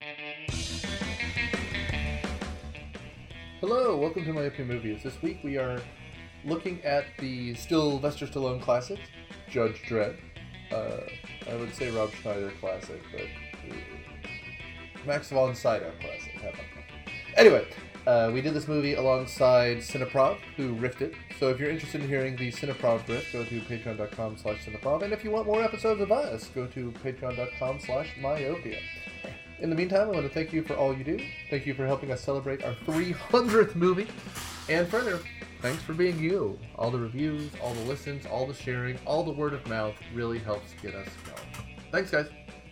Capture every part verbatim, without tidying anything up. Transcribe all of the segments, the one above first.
Hello, welcome to Myopia Movies. This week we are looking at the Sylvester Stallone classic, Judge Dredd. Uh, I would say Rob Schneider classic, but uh, Max von Sydow classic. How about that? Anyway, uh, we did this movie alongside Cineprov, who riffed it. So if you're interested in hearing the Cineprov riff, go to patreon.com slash Cineprov. And if you want more episodes of us, go to patreon.com slash Myopia. In the meantime, I want to thank you for all you do. Thank you for helping us celebrate our three hundredth movie. And further, thanks for being you. All the reviews, all the listens, all the sharing, all the word of mouth really helps get us going. Thanks, guys.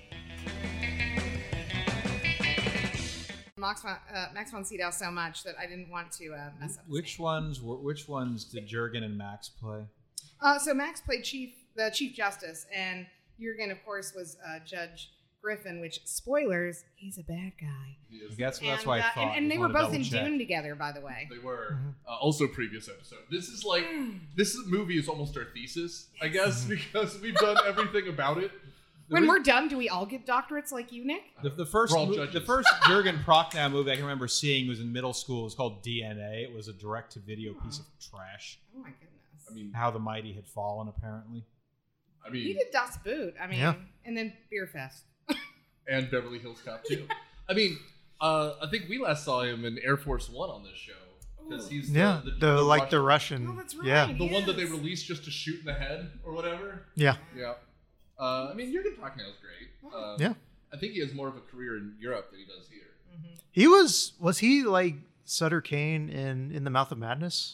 Max von, uh, Max von Sydow so much that I didn't want to uh, mess up. Which ones were? Which ones did Jurgen and Max play? Uh, so Max played Chief, the Chief Justice, and Jurgen, of course, was uh, Judge Griffin. Which, spoilers, he's a bad guy. That's And, that's why I uh, thought. and, and they Just were wanted to both in double check. Dune together, by the way. They were. Uh, also, previous episode. This is like this movie is almost our thesis, I guess, because we've done everything about it. When we're done, do we all get doctorates like you, Nick? The, the first We're all mo- judges. the first Jurgen Prochnow movie I can remember seeing was in middle school. It was called D N A. It was a direct-to-video piece of trash. Oh my goodness. I mean, How the Mighty Had Fallen, apparently. I mean, He did Das Boot. I mean, Yeah. and then Beer Fest. and Beverly Hills Cop too. I mean, uh, I think we last saw him in Air Force One on this show because he's the, Yeah, the, the, the like the Russian- Russian. Oh, that's right. Yeah, the one that they Yes. released just to shoot in the head or whatever. yeah, Yeah. Uh, I mean, Jurgen Prochnow is great. Uh, yeah. I think he has more of a career in Europe than he does here. He was was he like Sutter Kane in In the Mouth of Madness?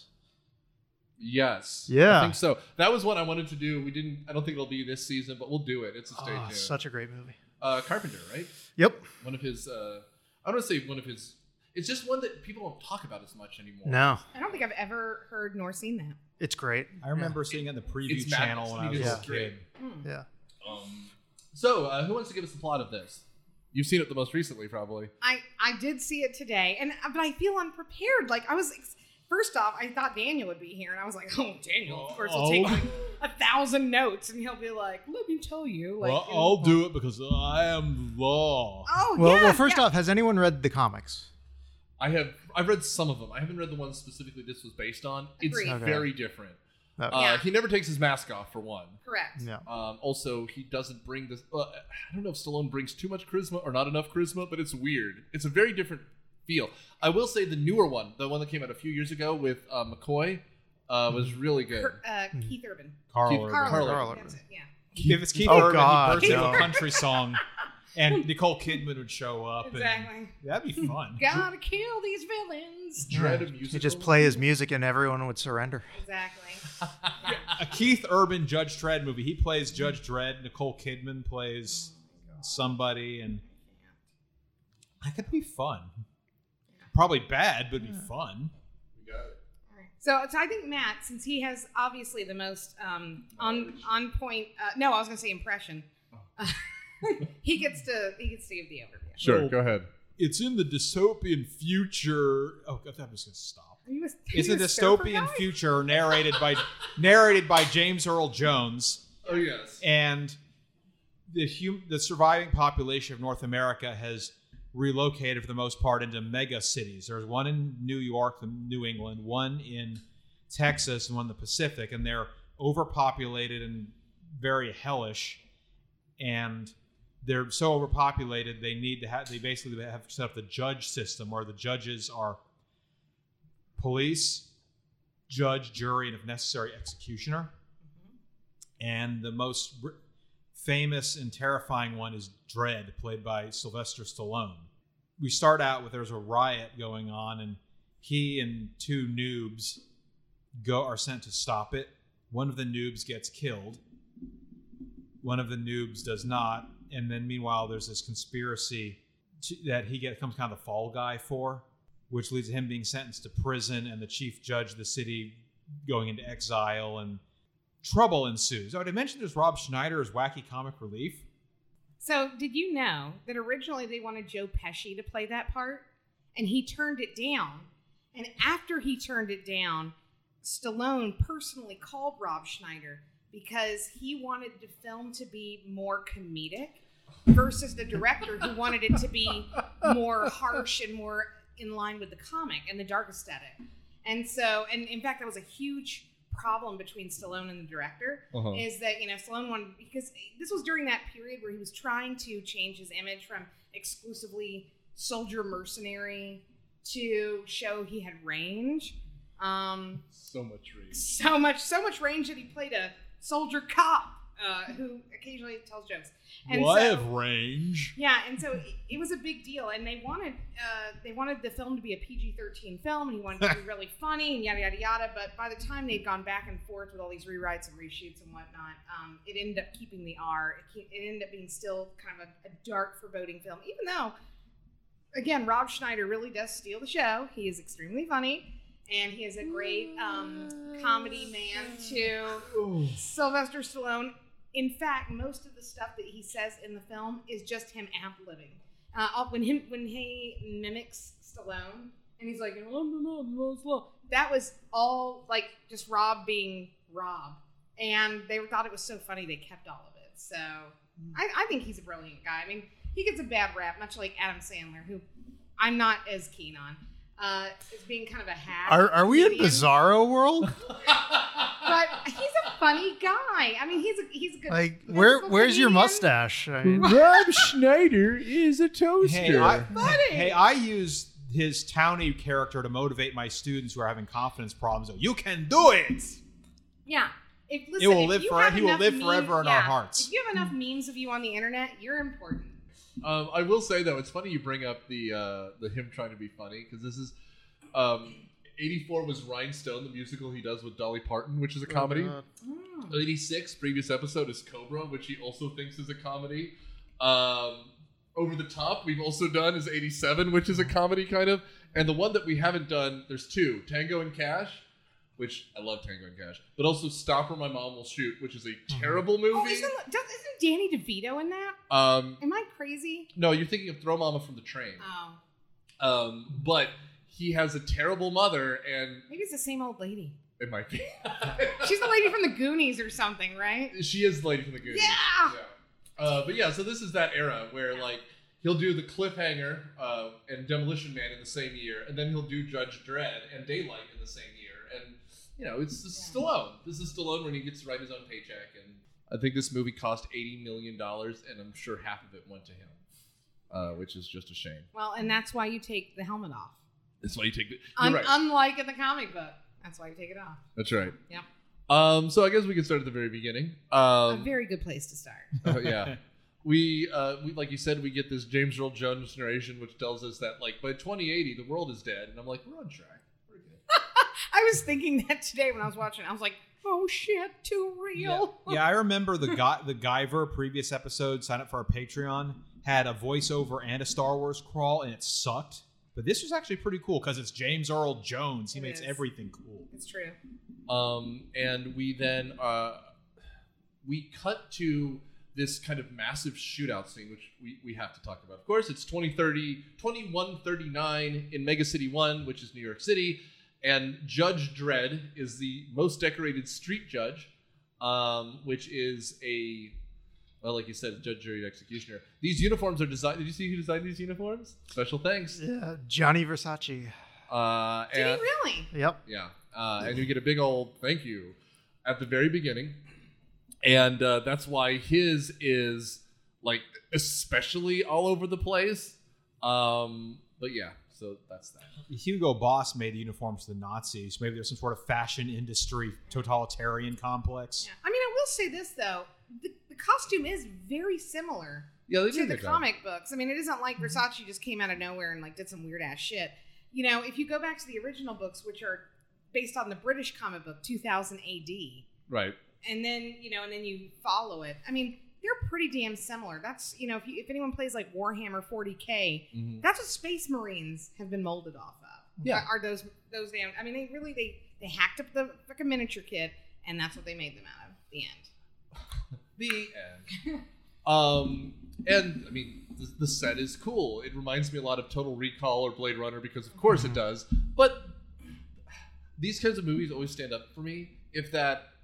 Yes. Yeah. I think so. That was one I wanted to do. We didn't. I don't think it'll be this season, but we'll do it. It's a stay Oh, tuned. such a great movie. uh, Carpenter, right? Yep. One of his. Uh, I don't want to say one of his. It's just one that people don't talk about as much anymore. No, I don't think I've ever heard nor seen that. it's great. I remember seeing it in the preview It's channel madness. when I It was is a great. kid. Yeah. Um, so, uh, who wants to give us the plot of this? You've seen it the most recently, probably. I, I did see it today, and but I feel unprepared. Like I was, first off, I thought Daniel would be here, and I was like, oh, Daniel, of course, will take Oh. like a thousand notes, and he'll be like, let me tell you. Like, Well, and- I'll do it because I am the law. Oh, Well, yeah. well, first yeah. off, has anyone read the comics? I have. I've read some of them. I haven't read the ones specifically this was based on. It's Agreed. Okay. very different. Oh. Uh, Yeah. He never takes his mask off, for one. correct. Yeah. Um, also, he doesn't bring this. Uh, I don't know if Stallone brings too much charisma or not enough charisma, but it's weird. It's a very different feel. I will say the newer one, the one that came out a few years ago with uh, McCoy, uh, was really good. Cur- uh, Keith Urban. Carl Keith- Urban. Carl, Carl Urban. Urban. That's it. Yeah. If it's Keith Oh, Urban, God, he bursts into no. a country song, and Nicole Kidman would show up. Exactly. And that'd be fun. Gotta kill these villains. Dread a You musical. just play his music and everyone would surrender. Exactly. A Keith Urban Judge Dredd movie. He plays Judge Dredd. Nicole Kidman plays somebody, and that could be fun. Probably bad, but it'd be fun. We got it. So, so I think Matt, since he has obviously the most um, on on point. Uh, no, I was going to say impression. he gets to he gets to give the overview. Sure, Well, go ahead. It's in the dystopian future. Oh, God, I'm just gonna stop. Are you a, It's are a you surfer dystopian guy? future narrated by narrated by James Earl Jones, Oh, yes. and the hum- the surviving population of North America has relocated for the most part into mega cities. There's one in New York, New England, one in Texas, and one in the Pacific, and they're overpopulated and very hellish. And they're so overpopulated, they need to have, they basically have set up the judge system where the judges are police, judge, jury, and if necessary, executioner. And the most r- famous and terrifying one is Dredd, played by Sylvester Stallone. We start out with there's a riot going on, and he and two noobs go are sent to stop it. One of the noobs gets killed. One of the noobs does not. And then meanwhile, there's this conspiracy to, that he get, becomes kind of the fall guy for, which leads to him being sentenced to prison and the chief judge of the city going into exile, and trouble ensues. Oh, did I mention there's Rob Schneider as wacky comic relief? So, did you know that originally they wanted Joe Pesci to play that part, and he turned it down? And after he turned it down, Stallone personally called Rob Schneider because he wanted the film to be more comedic. versus the director who wanted it to be more harsh and more in line with the comic and the dark aesthetic. And so, and in fact, that was a huge problem between Stallone and the director, Uh-huh. is that, you know, Stallone wanted, because this was during that period where he was trying to change his image from exclusively soldier mercenary to show he had range. Um, So much range. so much, so much range that he played a soldier cop uh, who occasionally tells jokes. And well, I so- have range. Yeah, and so it, it was a big deal, and they wanted uh, they wanted the film to be a P G thirteen film, and he wanted it to be really funny and yada yada yada. But by the time they'd gone back and forth with all these rewrites and reshoots and whatnot, um, it ended up keeping the R. It, ke- it ended up being still kind of a, a dark, foreboding film, even though, again, Rob Schneider really does steal the show. He is extremely funny, and he is a great um, comedy man to Sylvester Stallone. In fact, most of the stuff that he says in the film is just him ad-libbing. Uh, when him when he mimics Stallone, and he's like, that was all like just Rob being Rob, and they thought it was so funny they kept all of it. So I, I think he's a brilliant guy. I mean, he gets a bad rap, much like Adam Sandler, who I'm not as keen on, uh, as being kind of a hack. Are are we in comedian. Bizarro world? But he's a funny guy. I mean, he's a he's a good. Like, physical where where's your comedian. mustache? I mean, Rob Schneider is a toaster. Hey, I, Buddy! hey, I use his townie character to motivate my students who are having confidence problems. You can do it. Yeah. If, listen, It will if live you forever- have he will enough live meme- forever in our yeah, hearts. If you have enough memes of you on the internet, you're important. Um, I will say though, it's funny you bring up the uh, the him trying to be funny, because this is um, eighty-four was Rhinestone, the musical he does with Dolly Parton, which is a comedy. God. eighty-six, previous episode, is Cobra, which he also thinks is a comedy. Um, Over the Top, we've also done, is eighty-seven, which is a comedy kind of. And the one that we haven't done, there's two, Tango and Cash, which I love Tango and Cash, but also Stop or My Mom Will Shoot, which is a terrible movie. Oh, isn't, does, isn't Danny DeVito in that? um, Am I crazy? no, you're thinking of Throw Mama from the Train. Oh, Um, but he has a terrible mother, and maybe it's the same old lady. it might be. She's the lady from the Goonies or something, right? She is the lady from the Goonies. Yeah! Yeah. Uh, but yeah, so this is that era where like he'll do the Cliffhanger uh, and Demolition Man in the same year, and then he'll do Judge Dredd and Daylight in the same year, and you know it's this is Yeah. Stallone. This is Stallone when he gets to write his own paycheck, and I think this movie cost eighty million dollars, and I'm sure half of it went to him, uh, which is just a shame. Well, and that's why you take the helmet off. That's why you take the. Un- You're right. Unlike in the comic book. That's why you take it off. That's right. Yep. Um, so I guess we can start at the very beginning. Um, A very good place to start. Uh, yeah. We, uh, we, like you said, we get this James Earl Jones narration, which tells us that, like, by twenty eighty, the world is dead. And I'm like, we're on track. We're good. I was thinking that today when I was watching it. I was like, oh shit, too real. Yeah, I remember the guy, the Guyver previous episode. Sign up for our Patreon. Had a voiceover and a Star Wars crawl, and it sucked. But this was actually pretty cool because it's James Earl Jones. He It makes is. everything cool. It's true. Um, and we then, uh, we cut to this kind of massive shootout scene, which we, we have to talk about. Of course, it's twenty thirty, twenty-one thirty-nine in Mega City one, which is New York City. And Judge Dredd is the most decorated street judge, um, which is a, well, like you said, judge, jury, and executioner. These uniforms are designed. Did you see who designed these uniforms? Special thanks. Yeah, Johnny Versace. Uh, Did and, he really? Yep. yeah. Uh, and you get a big old thank you at the very beginning. And uh, that's why his is, like, especially all over the place. Um, but yeah, so that's that. Hugo Boss made the uniforms for the Nazis. Maybe there's some sort of fashion industry totalitarian complex. Yeah. I mean, I will say this, though. The, the costume is very similar Yeah, they to did the a good job. comic books. I mean, it isn't like Versace just came out of nowhere and, like, did some weird-ass shit. You know, if you go back to the original books, which are based on the British comic book, two thousand A D, Right. and then, you know, and then you follow it. I mean, they're pretty damn similar. That's, you know, if, you, if anyone plays, like, Warhammer forty K, Mhm. that's what Space Marines have been molded off of. Yeah. Are those those damn? I mean, they really they they hacked up the fucking miniature kit, and that's what they made them out of. The end. The end. um, and I mean, the, the set is cool. It reminds me a lot of Total Recall or Blade Runner because, of course, it does. But these kinds of movies always stand up for me if that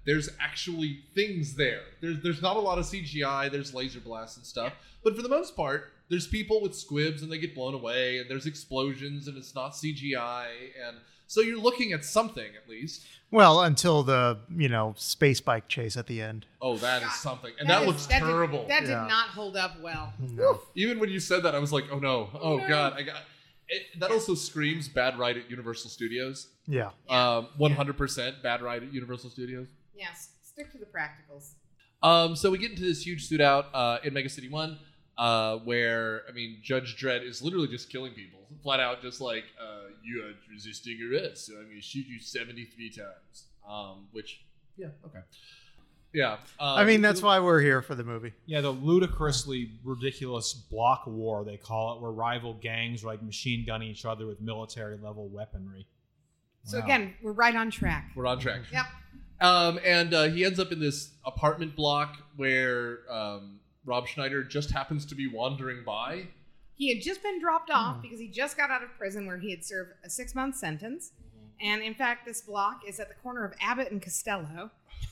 there's actually things there. There's there's not a lot of C G I. There's laser blasts and stuff, but for the most part, there's people with squibs and they get blown away, and there's explosions and it's not C G I, and so you're looking at something at least. Well, until the, you know, space bike chase at the end. Oh, that is something, and that, that looks is, that terrible. Did, that did Yeah. not hold up well. No. Even when you said that, I was like, oh no, oh no. god, I got. It, that also screams bad ride at Universal Studios. Yeah. Um, one hundred percent bad ride at Universal Studios. Yes, stick to the practicals. Um, so we get into this huge shootout uh, in Mega City One, uh, where I mean, Judge Dredd is literally just killing people, flat out, just like uh, you are resisting arrest, so I'm going to shoot you seventy-three times. Um, which, yeah, okay, yeah. Um, I mean, that's why we're here for the movie. Yeah, the ludicrously ridiculous block war, they call it, where rival gangs like machine gunning each other with military level weaponry. So Wow. again, we're right on track. we're on track. Yep. Um, and uh, he ends up in this apartment block where um, Rob Schneider just happens to be wandering by. He had just been dropped off because he just got out of prison where he had served a six-month sentence. And in fact, this block is at the corner of Abbott and Costello.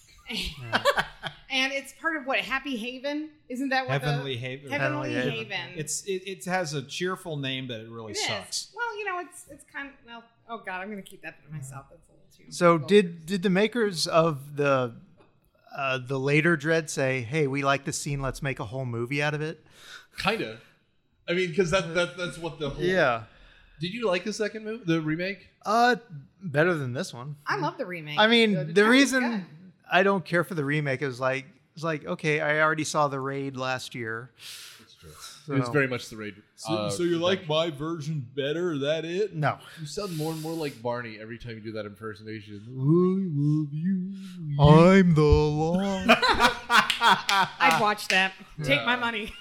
And it's part of what, Happy Haven? Isn't that what Heavenly the... Haven. Heavenly Heavenly Haven. Haven. It's it, it has a cheerful name, but it really It is. sucks. Well, you know, it's it's kind of... Well, oh, God, I'm going to keep that to myself. That's a little too... So vulgar. did did the makers of the uh, the later Dread say, "Hey, we like this scene. Let's make a whole movie out of it"? Kinda. I mean, because that, that that's what the whole. Yeah. Did you like the second movie, the remake? Uh, better than this one. I love the remake. I mean, The the design is reason good. I don't care for the remake is like it's like okay, I already saw the Raid last year. That's true. So, It was very much the raid. uh, my version better? Is that it? no. You sound more and more like Barney every time you do that impersonation. I love you. I'm the law. I'd watch that. Take Yeah. my money.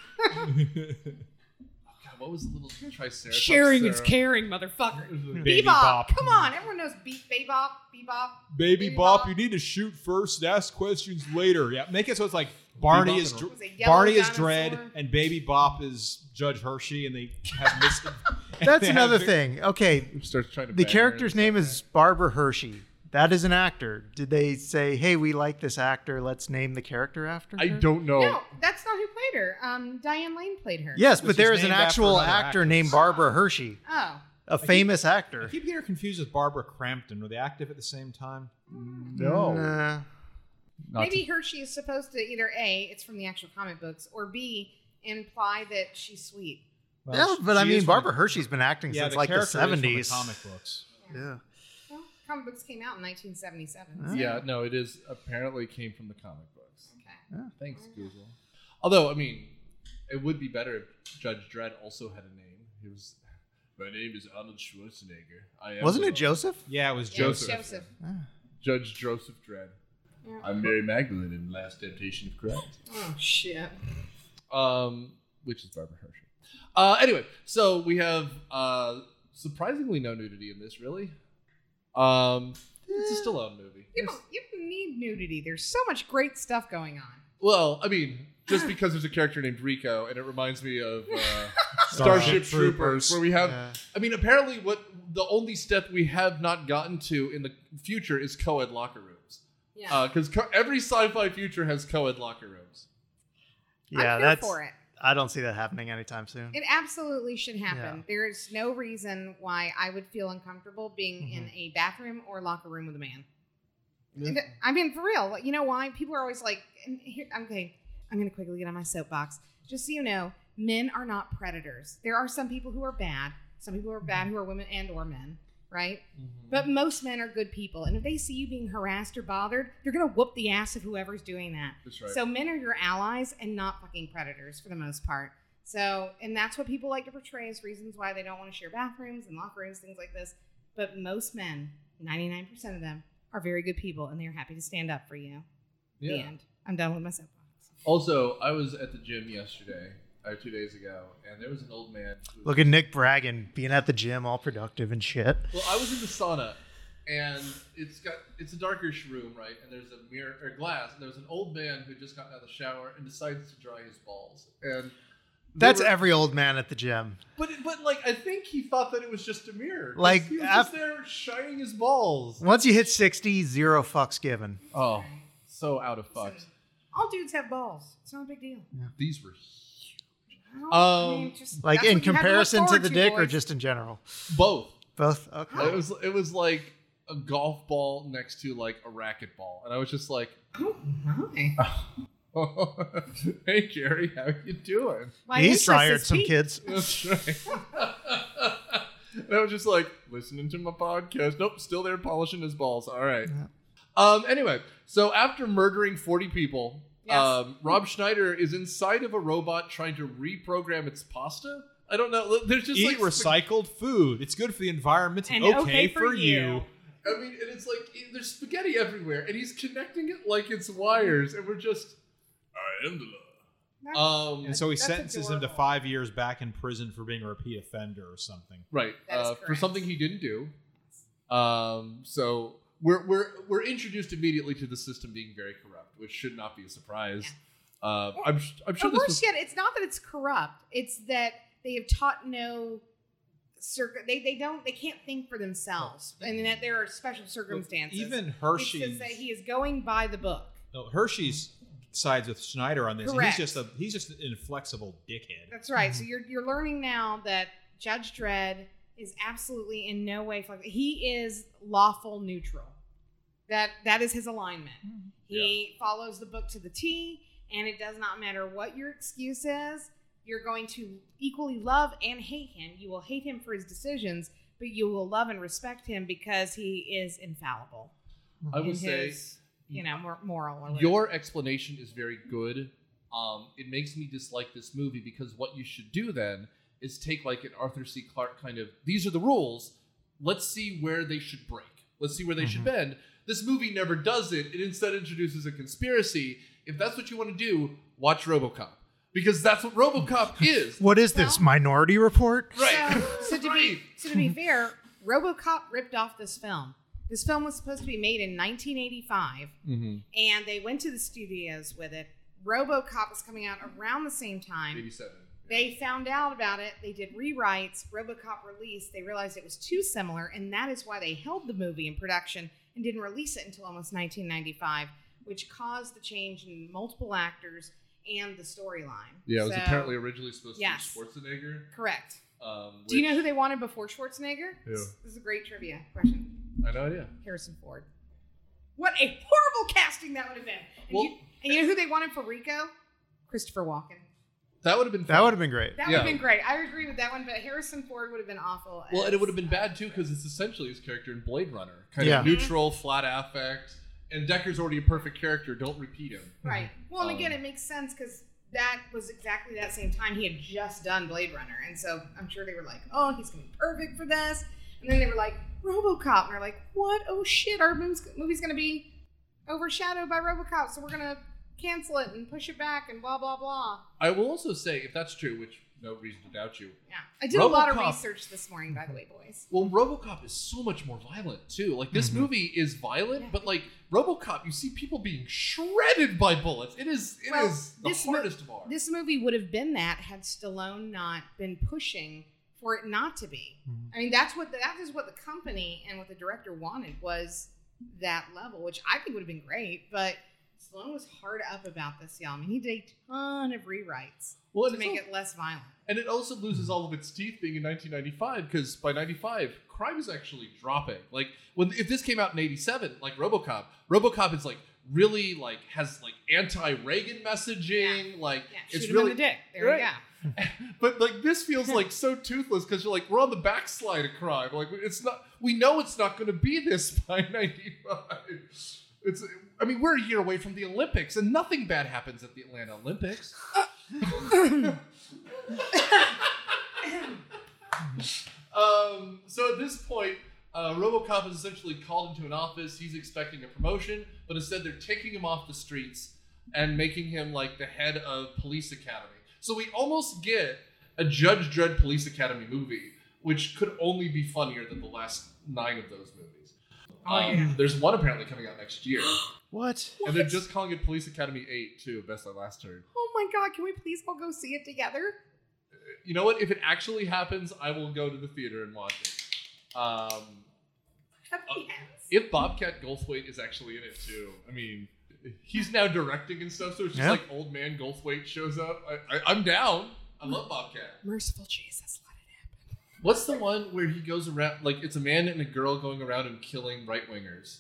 God, what was the little triceratops? Sharing is there? caring, motherfucker. Baby Bebop. Bop. Come on. Everyone knows Be- Bebop. Bebop. Baby, Baby Bop, Bop. you need to shoot first and ask questions later. Yeah, make it so it's like Barney Bebop is and Dr- Was it Yellow Barney is Dinosaur? Dredd and Baby Bop is Judge Hershey, and they have missed. That's another thing. Okay, Starts trying to the bang her character's and name stuff. is Barbara Hershey. That is an actor. Did they say, "Hey, we like this actor. Let's name the character after her"? I don't know. No, that's not who played her. Um, Diane Lane played her. Yes, Which but there is is an named after actual another actor actress. named Barbara Hershey, Oh. a famous I actor. keep getting her confused with Barbara Crampton. Were they active at the same time? No. Nah. Not Maybe to- Hershey is supposed to either A, it's from the actual comic books, or B, imply that she's sweet. Well, Yeah, she- but I she mean, is from Barbara the- Hershey's been acting yeah, since the like the character is from seventies. the comic books. Yeah. Well, comic books came out in nineteen seventy-seven. Oh. Yeah, no, it is apparently came from the comic books. Okay. Thanks, Google. Although, I mean, it would be better if Judge Dredd also had a name. He was. My name is Arnold Schwarzenegger. I am Wasn't the- it Joseph? Yeah, it was Yeah, Joseph. Joseph. Judge Joseph Dredd. Yeah. I'm Mary Magdalene in Last Temptation of Christ. Oh, shit. Um, which is Barbara Hershey. Uh, anyway, so we have uh, surprisingly no nudity in this, really. Um, it's a Stallone movie. You don't, you don't need nudity. There's so much great stuff going on. Well, I mean, just because there's a character named Rico, and it reminds me of uh, Starship Starship Troopers, Troopers. where we have. Yeah. I mean, apparently, what the only step we have not gotten to in the future is co-ed locker rooms. Yeah. Because co- every sci-fi future has co-ed locker rooms. I'm Yeah, here that's. for it. I don't see that happening anytime soon. It absolutely should happen. Yeah. There is no reason why I would feel uncomfortable being in Mm-hmm. a bathroom or locker room with a man. Yeah. And, I mean, for real. You know why? People are always like, and here, okay, I'm going to quickly get on my soapbox. Just so you know, men are not predators. There are some people who are bad. Some people who are bad who are women and or men, right? But most men are good people. And if they see you being harassed or bothered, they're going to whoop the ass of whoever's doing that. That's right. So men are your allies and not fucking predators for the most part. So, and that's what people like to portray as reasons why they don't want to share bathrooms and locker rooms, things like this. But most men, ninety-nine percent of them, are very good people and they're happy to stand up for you. Yeah. The end. I'm done with my soapbox. Also, I was at the gym yesterday, or two days ago, and there was an old man. Who, Look at Nick bragging, being at the gym, all productive and shit. Well, I was in the sauna, and it's got it's a darkish room, right? And there's a mirror or glass, and there was an old man who just got out of the shower and decides to dry his balls. And they That's were- every old man at the gym. But but like I think he thought that it was just a mirror. Like, he was af- just there shining his balls. Once you hit sixty, zero fucks given. Oh, so out of fuck. All dudes have balls. It's not a big deal. These were Well, I mean, Um, just- Like that's in what you have to look comparison to forward the dick, or boys. just in general? both. Both. Okay. It was it was like a golf ball next to like a racquetball, and I was just like, Oh my! "Hey, Jerry, how you doing?" My He's interest tired is some peaked. kids. That's right. And I was just like listening to my podcast. Nope, still there polishing his balls. All right. Yeah. Um. Anyway, so after murdering forty people, Yes. um, Rob Schneider is inside of a robot trying to reprogram its pasta. I don't know. There's just Eat like recycled food. It's good for the environment and, And okay, okay for, for you. you. I mean, and it's like there's spaghetti everywhere, and he's connecting it like it's wires, and we're just, I am the law. That's- Um, And so he That's sentences him to adorable. five years back in prison for being a repeat offender or something. right, That is uh, for correct. something he didn't do. Um, so we're we're we're introduced immediately to the system being very corrupt, which should not be a surprise. Uh, I'm I'm sure Or this worse was yet, it's not that it's corrupt. It's that they have taught no circ- they they don't they can't think for themselves, and that there are special circumstances. Even It Hershey's, says that he is going by the book. no, Hershey's sides with Schneider on this. and Correct. He's just a he's just an inflexible dickhead. That's right. So you're you're learning now that Judge Dredd is absolutely in no way flex- he is lawful neutral. That that is his alignment. He follows the book to the T, and it does not matter what your excuse is. You're going to equally love and hate him. You will hate him for his decisions, but you will love and respect him because he is infallible. I in would say his, you know, mor- moral. Or whatever. your explanation is very good. Um, it makes me dislike this movie because what you should do then is take like an Arthur C. Clarke kind of, these are the rules. Let's see where they should break. Let's see where they should bend. This movie never does it. It instead introduces a conspiracy. If that's what you want to do, watch RoboCop. Because that's what RoboCop is. What is this, Well- Minority Report? Right. So, so to Right. be so to be fair, RoboCop ripped off this film. This film was supposed to be made in nineteen eighty-five, Mm-hmm. and they went to the studios with it. RoboCop was coming out around the same time. eighty-seven. They found out about it. They did rewrites. RoboCop released. They realized it was too similar, and that is why they held the movie in production and didn't release it until almost nineteen ninety-five, which caused the change in multiple actors and the storyline. Yeah, it was So- apparently originally supposed Yes. to be Schwarzenegger. correct. Um, Do you know which- who they wanted before Schwarzenegger? Who? This, this is a great trivia question. I have no idea. Harrison Ford. What a horrible casting that would have been. And, Well- you, and you know who they wanted for Rico? Christopher Walken. That would have been That fun. would have been great. That would Yeah. have been great. I agree with that one, but Harrison Ford would have been awful. Well, as- and it would have been bad too because it's essentially his character in Blade Runner, kind Yeah. of neutral, flat affect. And Decker's already a perfect character. Don't repeat him. Right. Well, and Um, again, it makes sense because that was exactly that same time he had just done Blade Runner. And so I'm sure they were like, oh, he's going to be perfect for this. And then they were like, RoboCop. And they're like, what? Oh, shit. Our movie's, movie's going to be overshadowed by RoboCop. So we're going to cancel it and push it back and blah, blah, blah. I will also say, if that's true, which no reason to doubt you. Yeah. I did a lot of RoboCop- research this morning, by the way, boys. Well, RoboCop is so much more violent too. Like this Mhm. movie is violent, Yeah. but like RoboCop, you see people being shredded by bullets. It is it is Well, the this mo- hardest of all. This movie would have been that had Stallone not been pushing for it not to be. Mhm. I mean, that's what the, that is what the company and what the director wanted was that level, which I think would have been great. But Stallone was hard up about this, y'all. I mean, he did a ton of rewrites Well, to and make it's it less violent. And it also loses all of its teeth being in nineteen ninety-five because by ninety-five, crime is actually dropping. Like when if this came out in eighty-seven, like RoboCop, RoboCop is like really like has like anti-Reagan messaging. Like Yeah, it's shoot him really in the dick. There Right. you go. But like this feels like so toothless because you're like we're on the backslide of crime. Like it's not. We know it's not going to be this by ninety-five. It's. I mean, we're a year away from the Olympics, and nothing bad happens at the Atlanta Olympics. um. So at this point, uh, RoboCop is essentially called into an office. He's expecting a promotion, but instead they're taking him off the streets and making him like the head of Police Academy. So we almost get a Judge Dredd Police Academy movie, which could only be funnier than the last nine of those movies. Oh, Um, yeah. There's one apparently coming out next year, What? and they're just calling it Police Academy eight too. Best I last heard. Oh my God! Can we please all go see it together? You know what? If it actually happens, I will go to the theater and watch it. Um, Happy hands. if Bobcat Goldthwait is actually in it too, I mean, he's now directing and stuff, so it's just Yeah. like old man Goldthwait shows up. I, I, I'm down. I love Bobcat. Merciful Jesus, let it happen. What's the one where he goes around, like it's a man and a girl going around and killing right wingers?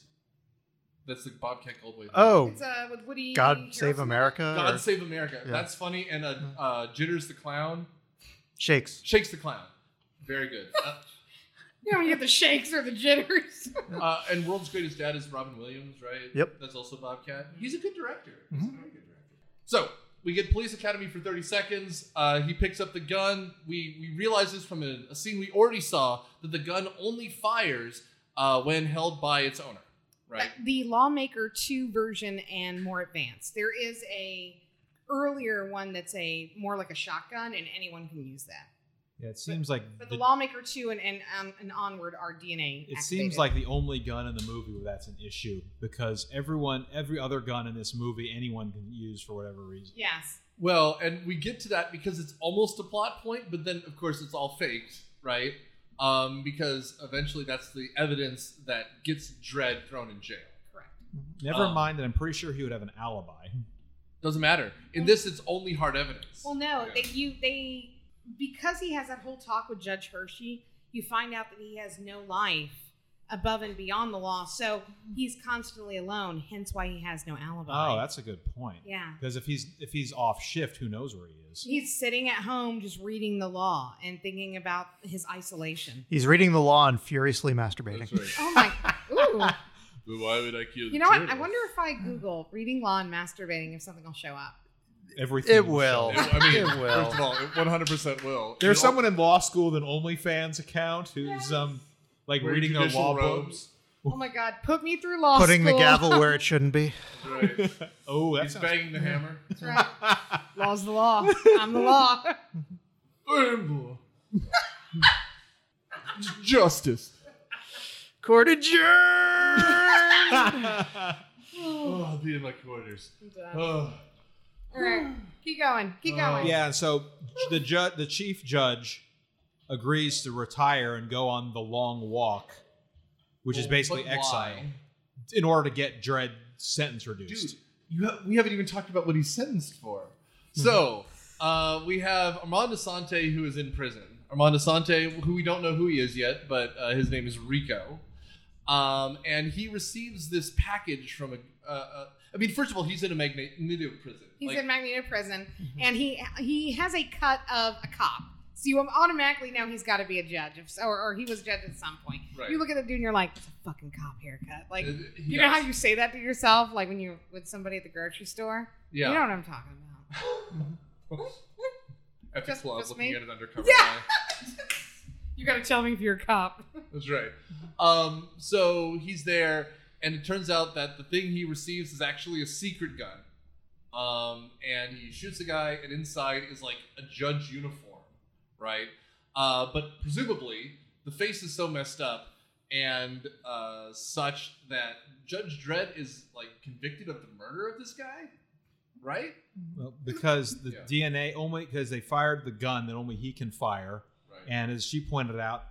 That's the Bobcat Goldthwait. Oh, It's uh, with Woody. God Harrelson. Save America. God or Save America. Yeah. That's funny. And uh, uh, Jitters the Clown. Shakes. Shakes the Clown. Very good. Uh, You don't get the shakes or the jitters. uh, and World's Greatest Dad is Robin Williams, right? Yep. That's also Bobcat. He's a good director. He's Mhm. a very good director. So we get Police Academy for thirty seconds. Uh, he picks up the gun. We we realize this from a, a scene we already saw that the gun only fires uh, when held by its owner, right? The Lawmaker two version and more advanced. There is a earlier one that's a more like a shotgun, and anyone can use that. Yeah, it seems like But the, the- Lawmaker two and and, um, and onward are D N A. it activated. seems like the only gun in the movie where that's an issue because everyone, every other gun in this movie, anyone can use for whatever reason. Yes. Well, and we get to that because it's almost a plot point, but then of course it's all faked, right? Um, because eventually that's the evidence that gets Dredd thrown in jail. Correct. Never Um, mind that I'm pretty sure he would have an alibi. Doesn't matter. In this, it's only hard evidence. Well, no, Yeah. they you they because he has that whole talk with Judge Hershey. You find out that he has no life above and beyond the law, so he's constantly alone. Hence, why he has no alibi. Oh, that's a good point. yeah. Because if he's if he's off shift, who knows where he is? He's sitting at home just reading the law and thinking about his isolation. He's reading the law and furiously masturbating. That's right. Oh my! Ooh. But why would I kill You know what? I wonder if I Google reading law and masturbating, if something will show up. Everything It will will. show up. I mean, It will. first of all, it one hundred percent will. There's It'll- someone in law school with an OnlyFans account who's um like Wearing reading their judicial law robes. books. Oh my God! Put me through law Putting the school. gavel where it shouldn't be. Right. Oh, He's that's banging the hammer. That's right. Law's the law. I'm the law. Justice. Court adjourned. Oh, I'll be in my quarters. I'm done. Oh. All right, keep going. Keep going. Yeah, and so the ju- the chief judge agrees to retire and go on the long walk, which is Well, basically but exile, why? in order to get Dredd sentence reduced. Dude, you ha- we haven't even talked about what he's sentenced for. So, uh, we have Armand Asante, who is in prison. Armand Asante, who we don't know who he is yet, but uh, his name is Rico. Um, and he receives this package from a... Uh, uh, I mean, first of all, he's in a Magneto prison. He's Like, in Magneto prison, and he he has a cut of a cop. So you automatically know he's got to be a judge, if so, or, or he was a judge at some point. Right. You look at the dude and you're like, "It's a fucking cop haircut." Like, Uh, you know how yes. you say that to yourself, like when you're with somebody at the grocery store. Yeah. You know what I'm talking about. At the Just- club, just looking me? at an undercover Yeah. guy. You got to tell me if you're a cop. That's right. Um, so he's there, and it turns out that the thing he receives is actually a secret gun. Um, and he shoots a guy, and inside is like a judge uniform, right? Uh, but presumably, the face is so messed up and uh, such that Judge Dredd is like convicted of the murder of this guy, right? Well, because the Yeah. D N A only because they fired the gun that only he can fire, Right. and as she pointed out,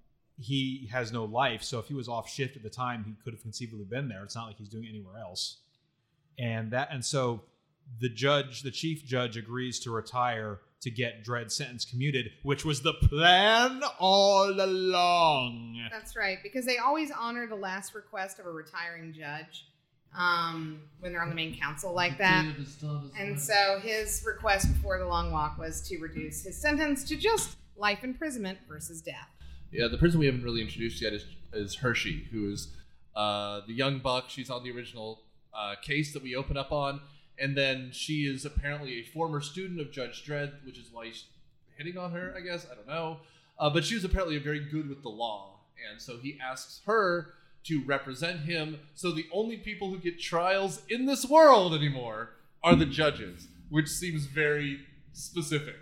he has no life. So if he was off shift at the time, he could have conceivably been there. It's not like he's doing anywhere else, and that and so the judge, the chief judge, agrees to retire to get Dredd's sentence commuted, which was the plan all along. That's right, because they always honor the last request of a retiring judge um, when they're on the main council like that. And so his request before the long walk was to reduce his sentence to just life imprisonment versus death. Yeah, the person we haven't really introduced yet is, is Hershey, who is uh, the young buck. She's on the original uh, case that we open up on. And then she is apparently a former student of Judge Dredd, which is why he's hitting on her, I guess. I don't know. Uh, but she was apparently very good with the law. And so he asks her to represent him. So the only people who get trials in this world anymore are the judges, which seems very specific.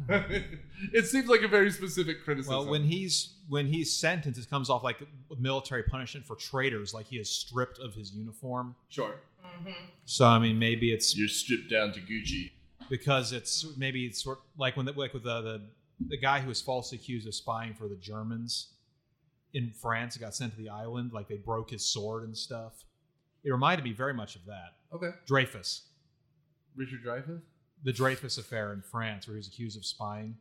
It seems like a very specific criticism. Well, when he's when he's sentenced, it comes off like military punishment for traitors, like he is stripped of his uniform. Sure. So I mean, maybe it's You're stripped down to Gucci. because it's maybe it's sort like when the, like with the, the the guy who was falsely accused of spying for the Germans in France, got sent to the island. Like they broke his sword and stuff. It reminded me very much of that. Okay. Dreyfus. Richard Dreyfuss? The Dreyfus affair in France, where he was accused of spying.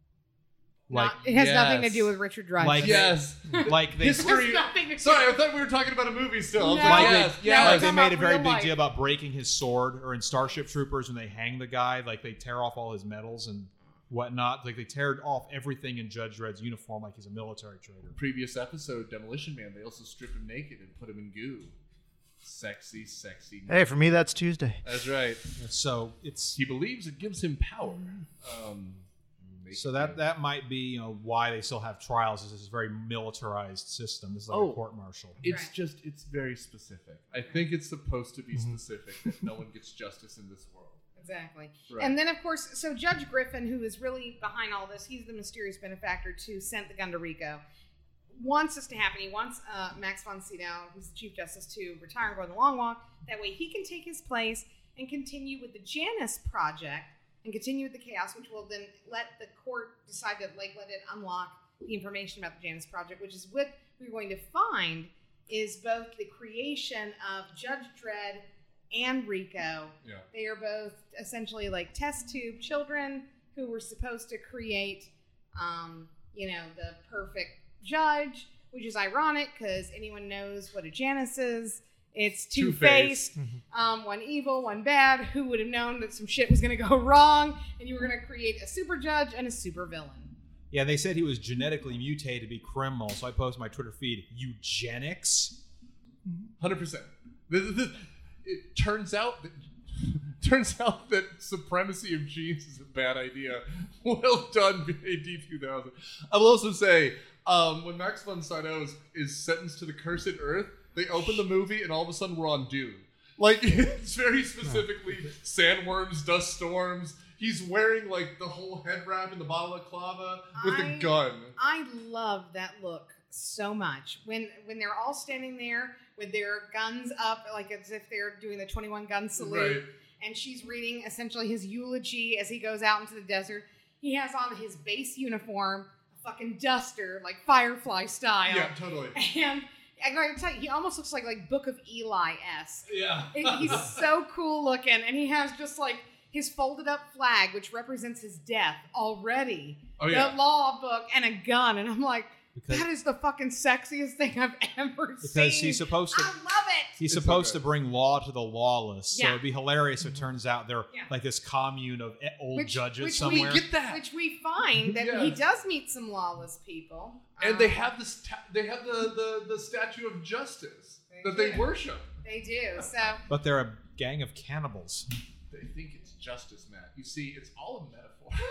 Not, Like, it has nothing to yes. do with Richard Dreyfuss. Like- Yes. like they, History- nothing to do. Sorry, I thought we were talking about a movie still. I was No. like, like yes, they, yes. like it's they about made a very real big life. deal about breaking his sword, or in Starship Troopers when they hang the guy, like they tear off all his medals and whatnot. Like they tear off everything in Judge Dredd's uniform, like he's a military traitor. Previous episode, Demolition Man, they also strip him naked and put him in goo. Sexy, sexy. Hey, for me, that's Tuesday. That's right. So it's He believes it gives him power. Um, so that that might be, you know, why they still have trials. Is this very militarized system? This is like Oh. a court martial. It's Right. just, it's very specific. I think it's supposed to be specific that no one gets justice in this world. Exactly. Right. And then, of course, so Judge Griffin, who is really behind all this, he's the mysterious benefactor to sent the gun to Rico. Wants this to happen. He wants uh, Max von Sydow, who's the Chief Justice, to retire and go on the long walk. That way he can take his place and continue with the Janus Project and continue with the chaos, which will then let the court decide to like let it unlock the information about the Janus Project, which is what we're going to find is both the creation of Judge Dredd and Rico. Yeah. They are both essentially like test tube children who were supposed to create, um, you know, the perfect judge, which is ironic because anyone knows what a Janus is. It's two-faced, Two-faced. um, one evil, one bad. Who would have known that some shit was going to go wrong and you were going to create a super judge and a super villain? Yeah, they said he was genetically mutated to be criminal. So I posted my Twitter feed, eugenics. one hundred percent. This, this, it turns out that turns out that supremacy of genes is a bad idea. Well done, A D two thousand. I will also say, um, when Max von Sydow is, is sentenced to the cursed earth, they open the movie and all of a sudden we're on Dune. Like, it's very specifically sandworms, dust storms. He's wearing like the whole head wrap and the balaclava with I- a gun. I love that look so much. When when they're all standing there with their guns up, like as if they're doing the twenty-one gun salute, Right. and she's reading essentially his eulogy as he goes out into the desert. He has on his base uniform, a fucking duster, like Firefly style. Yeah, totally. And I gotta tell you, he almost looks like like Book of Eli-esque. Yeah. He's so cool looking, and he has just like his folded up flag, which represents his death already. Oh, yeah. The law book and a gun, and I'm like, Because- that is the fucking sexiest thing I've ever seen. Because he's supposed to I love it. he's It's supposed okay. to bring law to the lawless. So Yeah. it'd be hilarious if it turns out they're Yeah. like this commune of e- old Which- judges which somewhere. We Get that. Which we find that Yeah. he does meet some lawless people, And they Um, have this. Ta- they have the, the the statue of justice They that they do. worship. They do. So But they're a gang of cannibals. They think it's justice, Matt. You see, it's all a metaphor.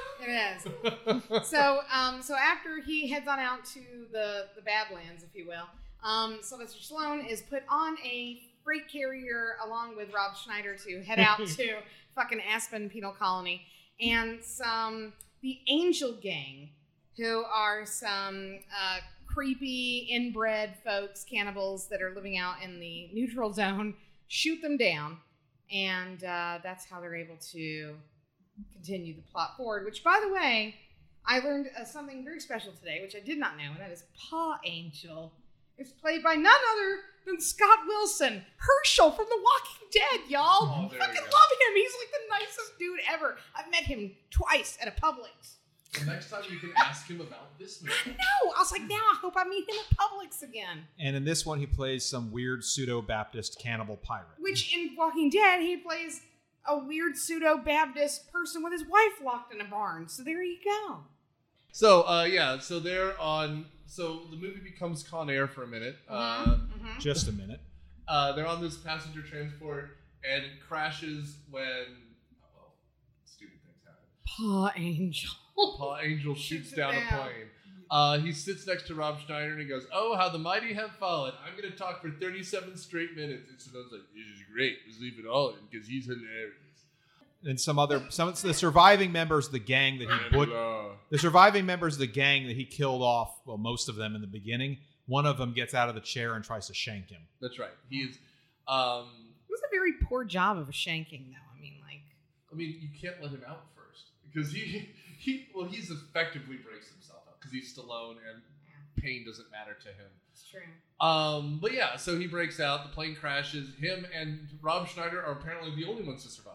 it is. So, um, so after he heads on out to the, the Badlands, if you will, um, Sylvester Stallone is put on a freight carrier along with Rob Schneider to head out to fucking Aspen Penal Colony, and some the Angel Gang, who are some uh, creepy inbred folks, cannibals that are living out in the neutral zone, shoot them down, and uh, that's how they're able to continue the plot forward, which, by the way, I learned uh, something very special today, which I did not know, and that is Paw Angel is played by none other than Scott Wilson, Herschel from The Walking Dead, y'all. Oh, there Fucking you love go. him. He's like the nicest dude ever. I've met him twice at a Publix. The next time you can ask him about this movie. No, I was like, now I hope I meet him at Publix again. And in this one, he plays some weird pseudo-Baptist cannibal pirate. Which in Walking Dead, he plays a weird pseudo-Baptist person with his wife locked in a barn. So there you go. So, uh, yeah, so they're on. So the movie becomes Con Air for a minute. Uh, Mhm. Just a minute. uh, they're on this passenger transport, and it crashes when. Oh, well, stupid things happen. Paw Angel. Paw Angel shoots Shoots it down, down. a plane. Uh, he sits next to Rob Schneider and he goes, "Oh, how the mighty have fallen. I'm going to talk for thirty-seven straight minutes." And Stallone's like, "This is great. Let's leave it all in because he's hilarious." And some other, some of the surviving members of the gang that he put, the surviving members of the gang that he killed off, well, most of them in the beginning, one of them gets out of the chair and tries to shank him. That's right. He is. Um, It was a very poor job of a shanking, though. I mean, like, I mean, you can't let him out first because he he well he's effectively breaks himself out because he's Stallone and pain doesn't matter to him. It's true. Um, but yeah, so he breaks out. The plane crashes. Him and Rob Schneider are apparently the only ones to survive.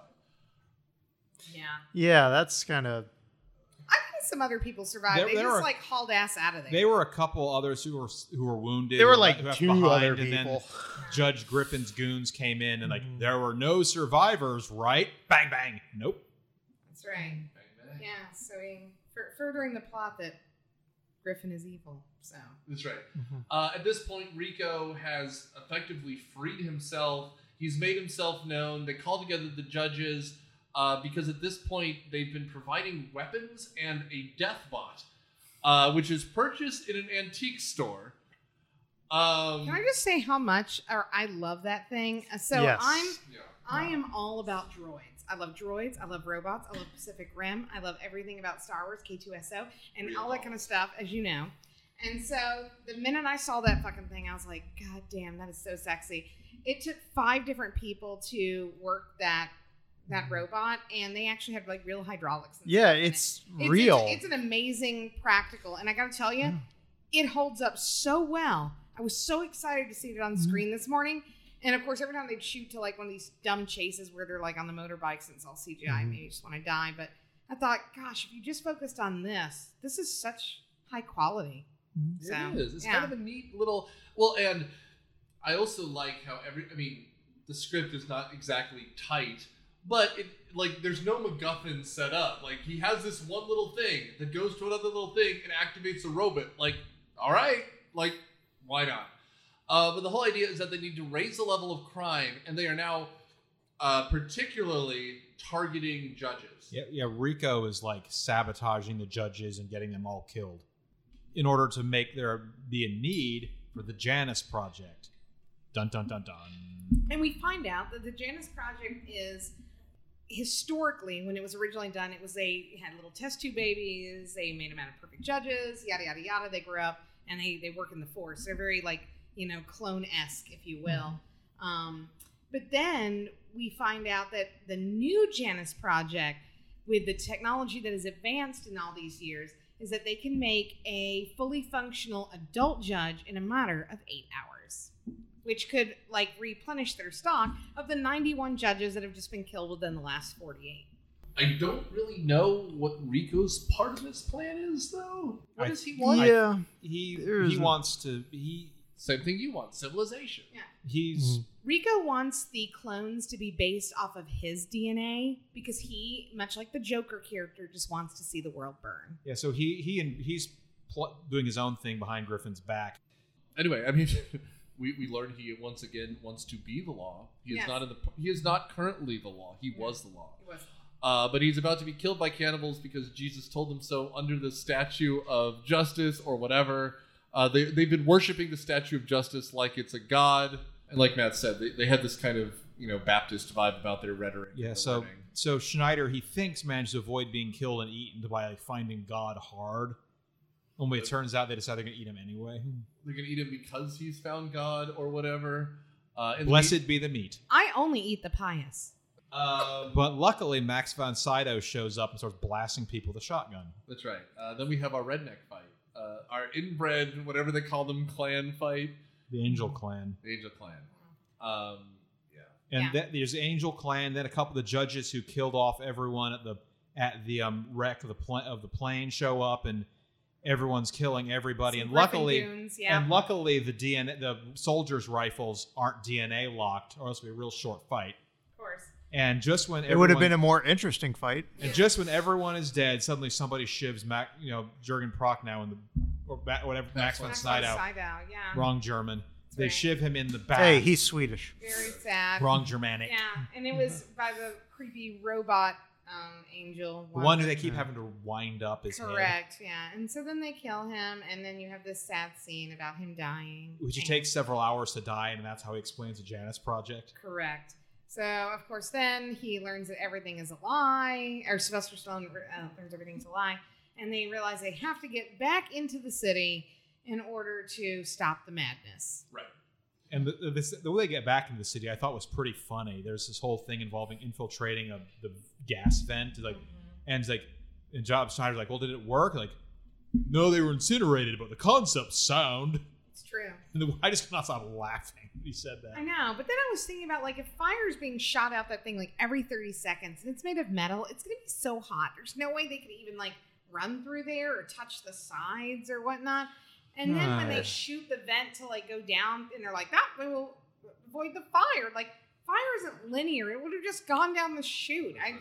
Yeah. Yeah, that's kind of. I think some other people survived. There- they there just are- like hauled ass out of there. There were a couple others who were who were wounded. There were who like left- who left two behind, other and then people. Judge Griffin's goons came in and like, Mhm. there were no survivors, right? Bang bang. Nope. That's right. Yeah. So he, for, furthering the plot that Griffin is evil. So. That's right. Mhm. Uh, at this point, Rico has effectively freed himself. He's made himself known. They call together the judges uh, because at this point they've been providing weapons and a death bot, uh, which is purchased in an antique store. Um, Can I just say how much or I love that thing? Uh, So Yes. I'm yeah. I am all about droids. I love droids. I love robots. I love Pacific Rim. I love everything about Star Wars, K two S O, and Real all that kind of stuff, as you know. And so the minute I saw that fucking thing, I was like, God damn, that is so sexy. It took five different people to work that that robot, and they actually had like real hydraulics. And Yeah, stuff in it. it's It's, real. It's, it's an amazing practical, and I got to tell you, Yeah. it holds up so well. I was so excited to see it on the Mm-hmm. screen this morning, and of course, every time they'd shoot to like one of these dumb chases where they're like on the motorbikes and it's all C G I, Mhm. maybe you just want to die. But I thought, gosh, if you just focused on this, this is such high quality. So, It is. It's yeah. kind of a neat little. Well, and I also like how every. I mean, the script is not exactly tight, but it like there's no MacGuffin set up. Like he has this one little thing that goes to another little thing and activates a robot. Like, all right, like why not? Uh, but the whole idea is that they need to raise the level of crime, and they are now uh, particularly targeting judges. Yeah, yeah. Rico is like sabotaging the judges and getting them all killed, in order to make there be a need for the Janus Project. Dun dun dun dun. And we find out that the Janus Project is historically, when it was originally done, it was they had little test tube babies. They made them out of perfect judges. Yada yada yada. They grew up and they they work in the force. They're very like you know clone-esque, if you will. Um, but then we find out that the new Janus Project, with the technology that has advanced in all these years, is that they can make a fully functional adult judge in a matter of eight hours, which could like replenish their stock of the ninety-one judges that have just been killed within the last forty-eight. I don't really know what Rico's part of this plan is, though. What I- does he want? Yeah. He There's he a- wants to he Same thing you want: civilization. he's Mhm. Rico wants the clones to be based off of his D N A because he, much like the Joker character, just wants to see the world burn. yeah. So he he and he's pl- doing his own thing behind Griffin's back. Anyway, I mean, we, we learn he once again wants to be the law. He is Yes. not in the. He is not currently the law. He was the law. It was- Uh, but he's about to be killed by cannibals because Jesus told him so under the statue of justice or whatever. Uh, they, they've been worshiping the statue of justice like it's a god. And like Matt said, they, they had this kind of, you know, Baptist vibe about their rhetoric. Yeah. and their So wording. so Schneider he thinks managed to avoid being killed and eaten by like finding God hard. Only it turns out they decided they're gonna eat him anyway. They're going to eat him because he's found God or whatever. Uh, and Blessed be the meat. I only eat the pious. Um, But luckily, Max von Sydow shows up and starts blasting people with a shotgun. That's right. Uh, then we have our redneck fight. Uh, our inbred, whatever they call them, clan fight. The Angel Clan. The Angel Clan. Um, yeah. And Yeah. that, there's the Angel Clan, then a couple of the judges who killed off everyone at the at the um, wreck of the pl- of the plane show up, and everyone's killing everybody. Some and Griffin luckily, goons, yeah. and luckily, the D N A, the soldiers' rifles aren't D N A locked, or else it'd be a real short fight. Of course. And just when It would have everyone- been a more interesting fight. and just when everyone is dead, suddenly somebody shivs Mac, you know, Jurgen Prochnow in the or Ma- whatever Max, Max von Max Sydow, von Sydow, yeah. wrong German. They right. shiv him in the back. Hey, he's Swedish. Very sad. wrong Germanic. Yeah, and it was by the creepy robot um, angel. The one who they that- keep having to wind up his head. Correct, yeah. And so then they kill him, and then you have this sad scene about him dying. Which it And- takes several hours to die, and that's how he explains the Janus Project. Correct. So, of course, then he learns that everything is a lie, or Sylvester Stallone uh, learns everything's a lie, and they realize they have to get back into the city in order to stop the madness. Right. And the, the, this, the way they get back into the city, I thought was pretty funny. There's this whole thing involving infiltrating a, the gas vent, like, and it's like, and Job Schneider's like, "Well, did it work?" Like, no, they were incinerated, but the concept's sound. It's true. And the, I just could not stop laughing when he said that. I know, but then I was thinking about, like, if fire is being shot out that thing, like, every thirty seconds, and it's made of metal, it's going to be so hot. There's no way they could even, like, run through there or touch the sides or whatnot. And then when they Uh. shoot the vent to, like, go down, and they're like, that will avoid the fire. Like, fire isn't linear. It would have just gone down the chute. I,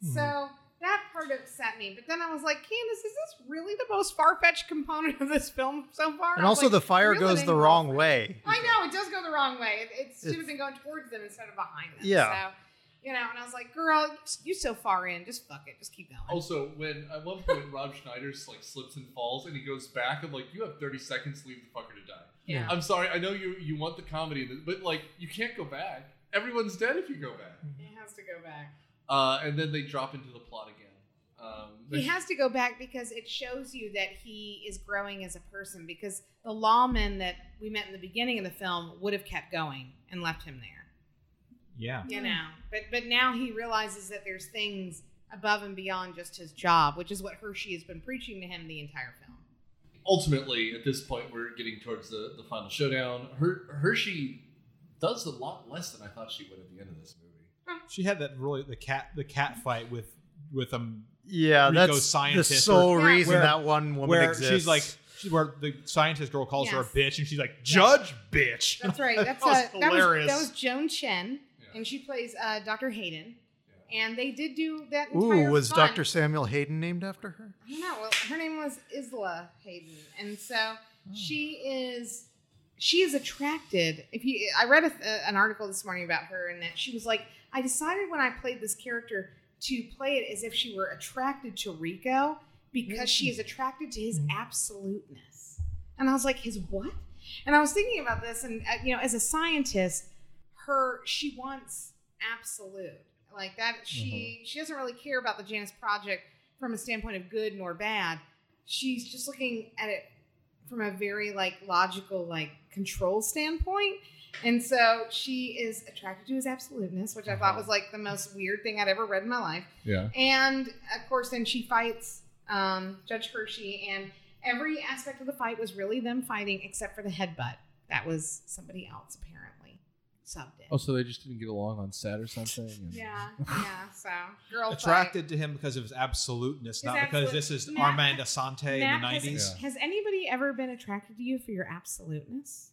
so that part upset me. But then I was like, Candace, is this really the most far-fetched component of this film so far? And I was also, like, the fire reel it goes in, the wrong girlfriend. way. I know, it does go the wrong way. It, it should It's- have been going towards them instead of behind them. Yeah. So, you know, and I was like, girl, you- you're so far in. Just fuck it. Just keep going. Also, when at one point Rob Schneider like slips and falls, and he goes back, I'm like, you have thirty seconds to leave the fucker to die. yeah. I'm sorry, I know you you want the comedy, in this, but like you can't go back. Everyone's dead if you go back. He has to go back. Uh, and then they drop into the plot again. Um, He has to go back because it shows you that he is growing as a person, because the lawmen that we met in the beginning of the film would have kept going and left him there. Yeah. You know, but but now he realizes that there's things above and beyond just his job, which is what Hershey has been preaching to him the entire film. Ultimately, at this point, we're getting towards the, the final showdown. Her, Hershey does a lot less than I thought she would at the end of this movie. She had that really the cat the cat fight with with um Yeah, Rico's that's scientist the sole or- reason where- that one woman where exists. she's like she, where the scientist girl calls her a Yes. bitch and she's like, Judge bitch. That's right. That's That was uh, that was hilarious. that was Joan Chen, Yeah. and she plays uh, Doctor Hayden, and they did do that. Ooh, Entire was fun. Doctor Samuel Hayden named after her? I don't know. Well, her name was Isla Hayden, and so she is she is attracted. If you, I read a, an article this morning about her, and that she was like, I decided when I played this character to play it as if she were attracted to Rico because she is attracted to his absoluteness. And I was like, his what? And I was thinking about this, and uh, you know, as a scientist, her she wants absolute, like that. She she doesn't really care about the Janus Project from a standpoint of good nor bad. She's just looking at it from a very like logical, like control standpoint. And so she is attracted to his absoluteness, which I thought was like the most weird thing I'd ever read in my life. Yeah. And of course, then she fights um, Judge Hershey, and every aspect of the fight was really them fighting except for the headbutt. That was somebody else apparently subbed it. Oh, so they just didn't get along on set or something? And... Yeah, yeah. So girl Attracted to him because of his absoluteness, His not because absolute- this is Matt- Armand Asante fight. in Matt, the nineties. Has, has anybody ever been attracted to you for your absoluteness?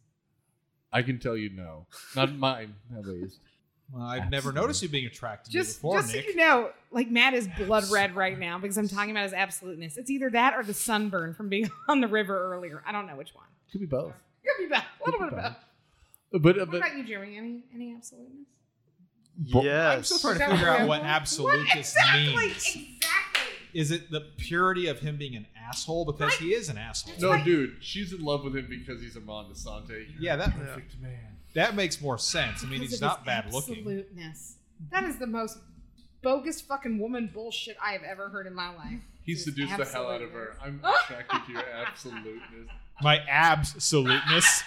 I can tell you no. Not mine, at least. Well, I've never Absolutely. noticed you being attracted to me Just, before, just so Nick. you know, like Matt is blood red right now because I'm talking about his absoluteness. It's either that or the sunburn from being on the river earlier. I don't know which one. Could be both. Could be bad. A little Could bit be of both. both. But, uh, What but about you, Jeremy? Any any absoluteness? Yes. I'm still trying Is to that figure what out we're what going for? absolutist exactly, means. Exactly. Is it the purity of him being an asshole? Because he is an asshole. no, right. dude, she's in love with him because he's Armand Asante. Yeah, that Perfect man. that makes more sense. I mean, Because he's of not his bad looking. Absoluteness. That is the most bogus fucking woman bullshit I have ever heard in my life. He His seduced the hell out of her. absoluteness. I'm attracted to your absoluteness. My absoluteness.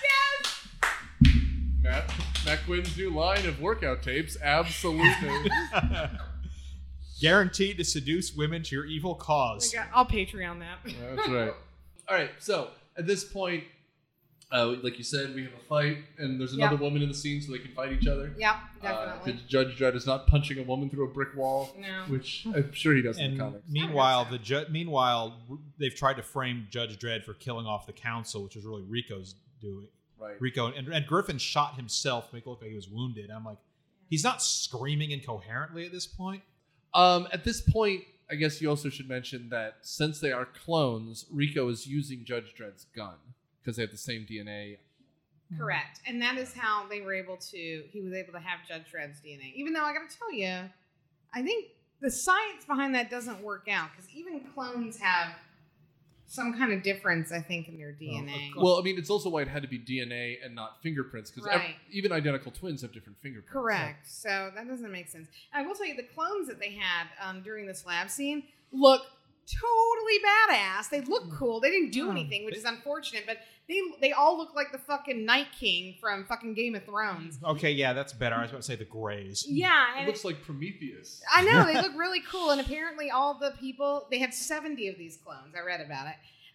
Matt, Matt Quinn's new line of workout tapes, absoluteness. Guaranteed to seduce women to your evil Oh cause. my God, I'll Patreon that. That's right. All right, so at this point, uh, like you said, we have a fight, and there's another Yep. woman in the scene so they can fight each other. Yep, Uh, definitely. the Judge Dredd is not punching a woman through a brick wall, No. which I'm sure he does in And the comics. meanwhile, the ju- meanwhile they've tried to frame Judge Dredd for killing off the council, which is really Rico's doing. Right. Rico and, and Griffin shot himself to make it look like he was wounded. I'm like, he's not screaming incoherently at this point. Um, at this point, I guess you also should mention that since they are clones, Rico is using Judge Dredd's gun because they have the same D N A. Correct. And that is how they were able to, he was able to have Judge Dredd's D N A. Even though I got to tell you, I think the science behind that doesn't work out because even clones have some kind of difference, I think, in their D N A. Well, I mean, it's also why it had to be D N A and not fingerprints because Right. even identical twins have different fingerprints. Correct. So that doesn't make sense. I will tell you, the clones that they had um, during this lab scene look totally badass. They look cool. They didn't do anything, which is unfortunate, but they they all look like the fucking Night King from fucking Game of Thrones. Okay, yeah, that's better. I was about to say the Greys. Yeah, It and looks like Prometheus. I know they look really cool, and apparently all the people they had seventy of these clones. I read about it.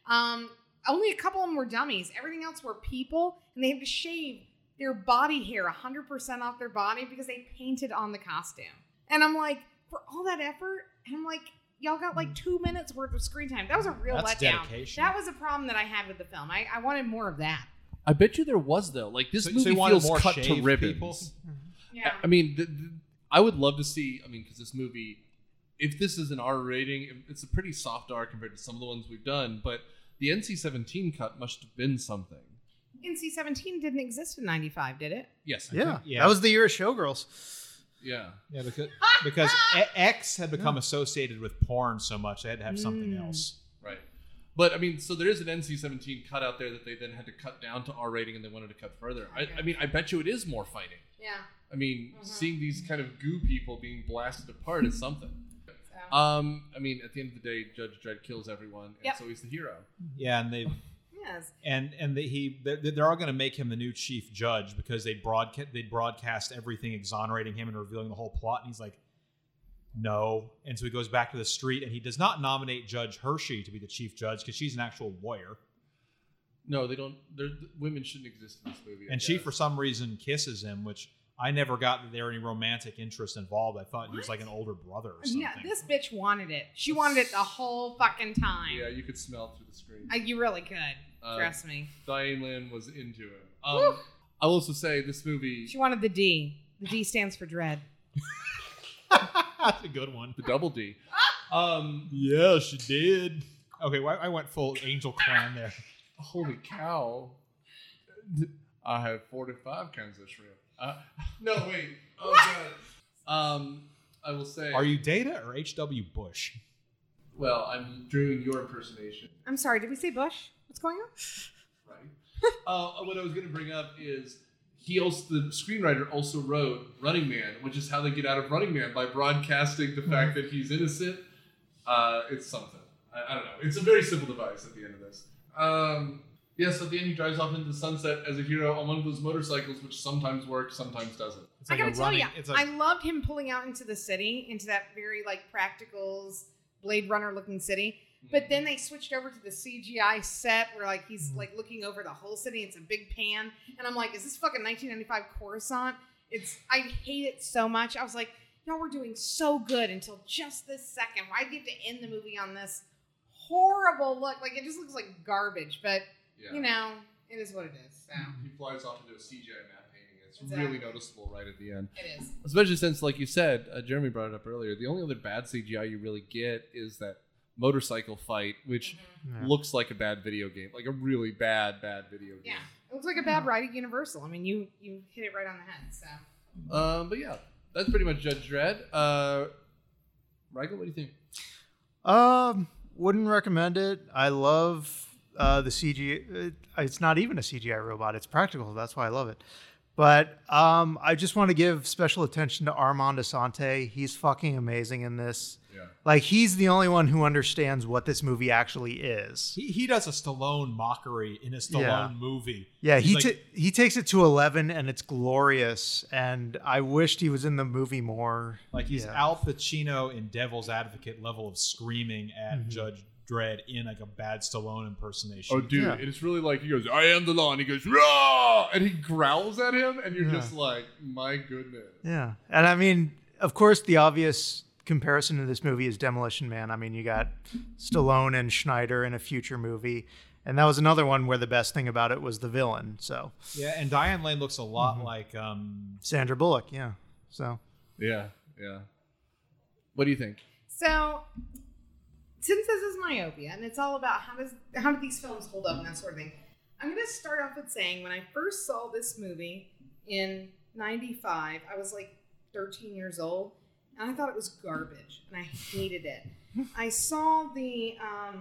Um, only a couple of them were dummies. Everything else were people, and they had to shave their body hair one hundred percent off their body because they painted on the costume. And I'm like, for all that effort, and I'm like, y'all got like two minutes worth of screen time. That was a real That's letdown. dedication. That was a problem that I had with the film. I, I wanted more of that. I bet you there was though. Like this So- so movie you wanted feels more cut to shaved ribbons. people? Yeah. I mean, th- th- I would love to see. I mean, because this movie, if this is an R rating, it's a pretty soft R compared to some of the ones we've done. But the N C seventeen cut must have been something. N C seventeen didn't exist in ninety-five, did it? Yes. I Yeah. think- Yeah. That was the year of Showgirls. Yeah. Yeah, because because E- X had become associated with porn so much, they had to have something Mm. else. Right. But I mean, so there is an N C seventeen cut out there that they then had to cut down to R rating, and they wanted to cut further. I, I mean, I bet you it is more fighting. Yeah. I mean, Mhm. seeing these kind of goo people being blasted apart is something. So, Um, I mean, at the end of the day, Judge Dredd kills everyone, and Yep. so he's the hero. Yeah, and they yes. and and the, he they're, they're all going to make him the new chief judge because they broadcast they broadcast everything exonerating him and revealing the whole plot, and he's like, no, and so he goes back to the street, and he does not nominate Judge Hershey to be the chief judge because she's an actual lawyer, No, they don't. They're, women shouldn't exist in this movie. I and she guess. for some reason kisses him, which I never got that there were any romantic interest involved. I thought he was What? like an older brother or something. Yeah, this bitch wanted it. She wanted it the whole fucking time. Yeah, you could smell it through the screen. Uh, you really could. Uh, Trust me. Diane Lynn was into it. Um, Woo. I'll also say this movie, She wanted the D. The D stands for dread. That's a good one. the double D. Um, Yeah, she did. Okay, well, I went full Angel Clan there. holy cow! I have forty-five cans of shrimp. Uh, no, wait. Oh god. Um, I will say. Are you Data or H W Bush? Well, I'm doing your impersonation, I'm sorry, did we say Bush? What's going on? right? uh, what I was going to bring up is he also the screenwriter also wrote Running Man, which is how they get out of Running Man by broadcasting the fact that he's innocent. Uh, it's something. I, I don't know. It's a very simple device at the end of this. Um, yes, at the end he drives off into the sunset as a hero on one of those motorcycles, which sometimes works, sometimes doesn't. It's I like a gotta tell running. you, It's like I loved him pulling out into the city, into that very like practicals Blade Runner looking city. But then they switched over to the C G I set where like he's Mm-hmm. like looking over the whole city. It's a big pan, and I'm like, is this fucking nineteen ninety-five Coruscant? It's I hate it so much. I was like, y'all were doing so good until just this second. Why do you have to end the movie on this horrible look? Like it just looks like garbage. But Yeah. you know, it is what it is. So He flies off into a C G I map painting. It's Exactly. really noticeable right at the end. it is. Especially since, like you said, uh, Jeremy brought it up earlier, the only other bad C G I you really get is that motorcycle fight, which Yeah. looks like a bad video game. Like a really bad, bad video game. Yeah, it looks like a bad ride at Universal. I mean, you you hit it right on the head. So Um, but yeah, that's pretty much Judge Dredd. Uh, Rigel, what do you think? Um, wouldn't recommend it. I love uh, the C G I. It, it's not even a C G I robot. It's practical. That's why I love it. But um, I just want to give special attention to Armand Assante. He's fucking amazing in this. Yeah. Like, he's the only one who understands what this movie actually is. he, he does a Stallone mockery in a Stallone Yeah. movie. Yeah, He's he like- ta- he takes it to eleven, and it's glorious. And I wished he was in the movie more. Like he's Yeah. Al Pacino in Devil's Advocate level of screaming at Mhm. Judge Dredd in like a bad Stallone impersonation. Oh, dude, Yeah. it's really like he goes, I am the law, and he goes, raw, and he growls at him, and you're Yeah. just like, my goodness. Yeah, and I mean, of course, the obvious comparison to this movie is Demolition Man. I mean, you got Stallone and Schneider in a future movie, and that was another one where the best thing about it was the villain. So Yeah, and Diane Lane looks a lot Mm-hmm. like um Sandra Bullock, yeah. So Yeah, yeah. What do you think? So, since this is myopia and it's all about how does how do these films hold up and that sort of thing, I'm going to start off with saying when I first saw this movie in ninety-five, I was like thirteen years old, and I thought it was garbage, and I hated it. I saw the um,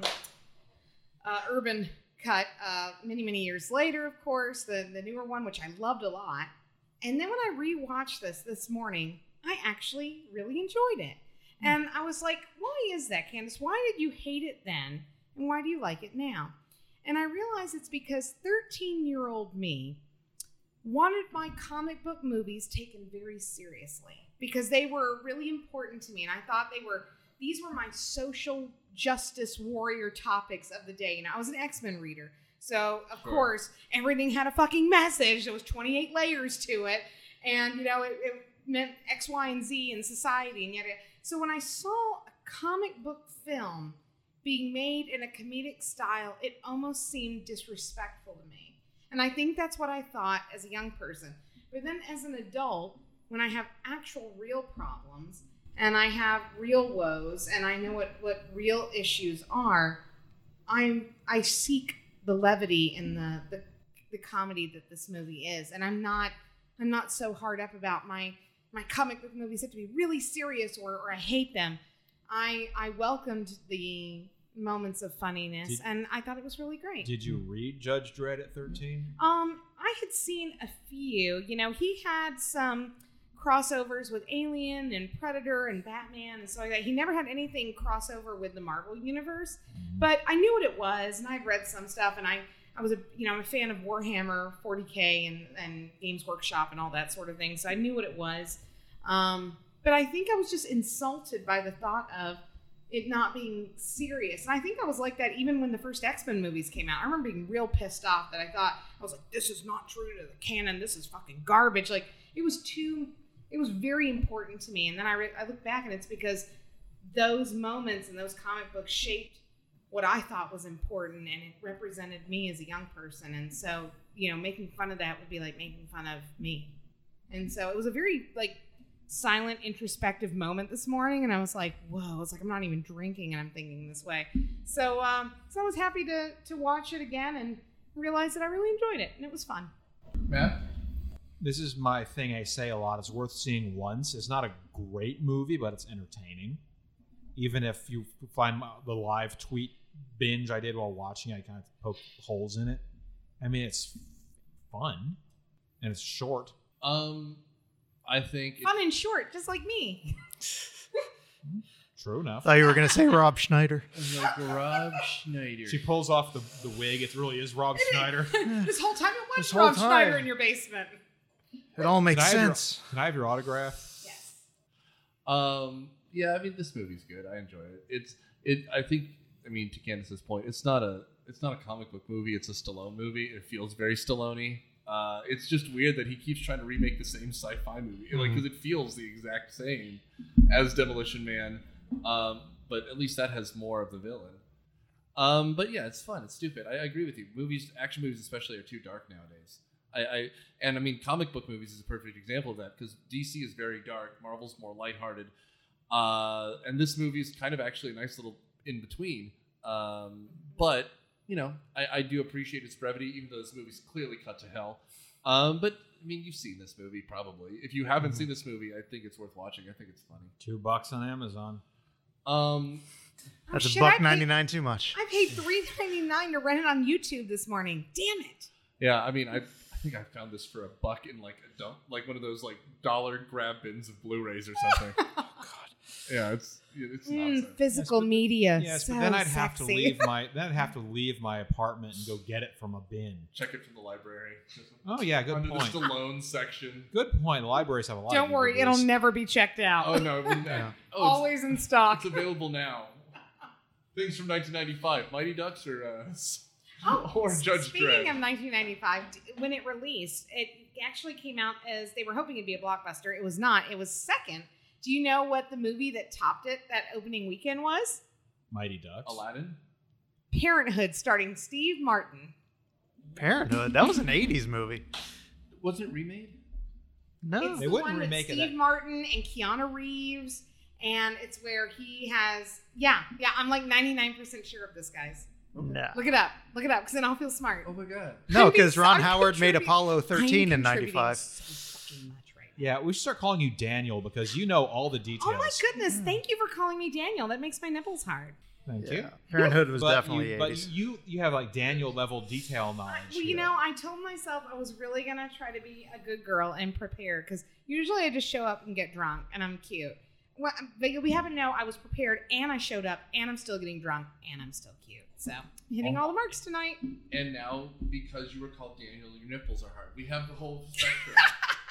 uh, Urban cut uh, many, many years later, of course, the, the newer one, which I loved a lot. And then when I rewatched this this morning, I actually really enjoyed it. And I was like, why is that, Candace? Why did you hate it then? And why do you like it now? And I realized it's because thirteen-year-old me wanted my comic book movies taken very seriously because they were really important to me. And I thought they were these were my social justice warrior topics of the day. You know, I was an X-Men reader. So, of Sure. course, everything had a fucking message. There was twenty-eight layers to it. And, you know, it, it meant X, Y, and Z in society. And yet, it, so when I saw a comic book film being made in a comedic style, it almost seemed disrespectful to me. And I think that's what I thought as a young person. But then as an adult, when I have actual real problems and I have real woes and I know what, what real issues are, I'm I seek the levity in the, the the comedy that this movie is. And I'm not I'm not so hard up about my my comic book movies have to be really serious or, or I hate them. I I welcomed the moments of funniness Did- and I thought it was really great. Did you read Judge Dredd at thirteen? Um, I had seen a few. You know, he had some crossovers with Alien and Predator and Batman and stuff like that. He never had anything crossover with the Marvel universe, but I knew what it was, and I'd read some stuff, and I, I was a, you know, I'm a fan of Warhammer forty K and, and Games Workshop and all that sort of thing, so I knew what it was. Um, but I think I was just insulted by the thought of it not being serious. And I think I was like that even when the first X-Men movies came out. I remember being real pissed off that I thought, I was like, this is not true to the canon. This is fucking garbage. Like, it was too, it was very important to me. And then I, re- I look back and it's because those moments and those comic books shaped what I thought was important and it represented me as a young person. And so, you know, making fun of that would be like making fun of me. And so it was a very, like, silent, introspective moment this morning, and I was like, whoa, it's like I'm not even drinking and I'm thinking this way. So um, so I was happy to to watch it again and realize that I really enjoyed it, and it was fun. Matt? This is my thing I say a lot. It's worth seeing once. It's not a great movie, but it's entertaining. Even if you find my, the live tweet binge I did while watching, I kind of poked holes in it. I mean, it's fun, and it's short. Um, I think... Fun and short, just like me. True enough. Thought you were going to say Rob Schneider. Like Rob Schneider. She pulls off the, the wig. It really is Rob Schneider. This whole time it was This whole Rob Schneider time. in your basement. It all makes Can I have your- sense. Can I have your autograph? Yes. Um, yeah, I mean, this movie's good. I enjoy it. It's, it. I think, I mean, to Candace's point, it's not a, it's not a comic book movie. It's a Stallone movie. It feels very Stallone-y. Uh, it's just weird that he keeps trying to remake the same sci-fi movie, like because it feels the exact same as Demolition Man, um, but at least that has more of the villain. Um, but yeah, it's fun. It's stupid. I, I agree with you. Movies, action movies especially, are too dark nowadays. I, I and I mean, comic book movies is a perfect example of that because D C is very dark, Marvel's more lighthearted, uh, and this movie is kind of actually a nice little in between. Um, but you know, I, I do appreciate its brevity, even though this movie's clearly cut to hell. Um, but I mean, you've seen this movie probably. If you haven't Mhm. seen this movie, I think it's worth watching. I think it's funny. Two bucks on Amazon. Um, Oh, That's a shit, buck I paid- ninety-nine too much. I paid three ninety-nine to rent it on YouTube this morning. Damn it. yeah, I mean, I I think I found this for a buck in like a dump, like one of those like dollar grab bins of Blu-rays or something. God, yeah, it's it's Mm, nonsense. physical Yes, but- media. Yes, so but then I'd have to sexy. leave my then I'd have to leave my apartment and go get it from a bin. Check it from the library. Oh yeah, good Under point. the Stallone section. Good point. The libraries have a lot. Don't of worry, D V Ds. it'll never be checked out. Oh no! It Yeah. Oh, it's, Always in stock. it's available now. Things from nineteen ninety-five, Mighty Ducks or uh, Oh, or Judge speaking Dredd. of nineteen ninety-five, d- when it released, it actually came out as they were hoping it'd be a blockbuster. It was not. It was second. Do you know what the movie that topped it that opening weekend was? Mighty Ducks. Aladdin. Parenthood, starring Steve Martin. Parenthood. That was an eighties movie. Wasn't it remade? No. It's They the wouldn't one with remake it Steve that- Martin and Keanu Reeves, and it's where he has. Yeah, yeah. I'm like ninety-nine percent sure of this, guys. No. Look it up. Look it up, because then I'll feel smart. Oh my god. No, I'm because being- Ron I'm Howard made contributing- Apollo I'm thirteen in contributing ninety-five. so fucking much right now. Yeah, we should start calling you Daniel because you know all the details. Oh my goodness! Thank you for calling me Daniel. That makes my nipples hard. Thank you. Yeah. Parenthood was But definitely you, but eighties. you you have like Daniel level detail knowledge. Well, you here. know, I told myself I was really gonna try to be a good girl and prepare because usually I just show up and get drunk and I'm cute. Well, but we haven't know I was prepared and I showed up and I'm still getting drunk and I'm still cute. So hitting Oh. all the marks tonight. And now, because you were called Daniel, your nipples are hard. We have the whole spectrum.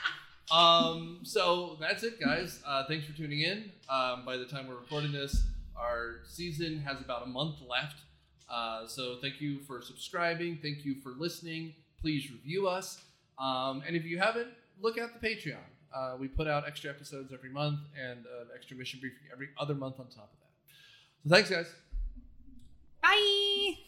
um, so that's it, guys. Uh, thanks for tuning in. Um, by the time we're recording this, Our season has about a month left. Uh, so thank you for subscribing. Thank you for listening. Please review us. Um, and if you haven't, look at the Patreon. Uh, we put out extra episodes every month and an extra mission briefing every other month on top of that. So thanks, guys. Bye.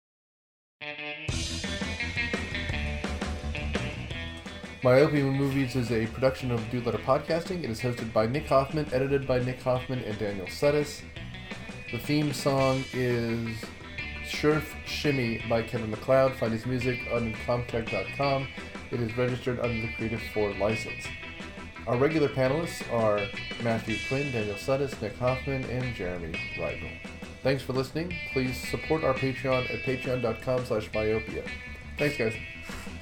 Myopia Movies is a production of Dude Letter Podcasting. It is hosted by Nick Hoffman, edited by Nick Hoffman and Daniel Sudis. The theme song is Surf Shimmy by Kevin MacLeod. Find his music on Comtech dot com. It is registered under the Creative four license. Our regular panelists are Matthew Quinn, Daniel Sudis, Nick Hoffman, and Jeremy Rigel. Thanks for listening. Please support our Patreon at patreon dot com slash myopia. Thanks, guys.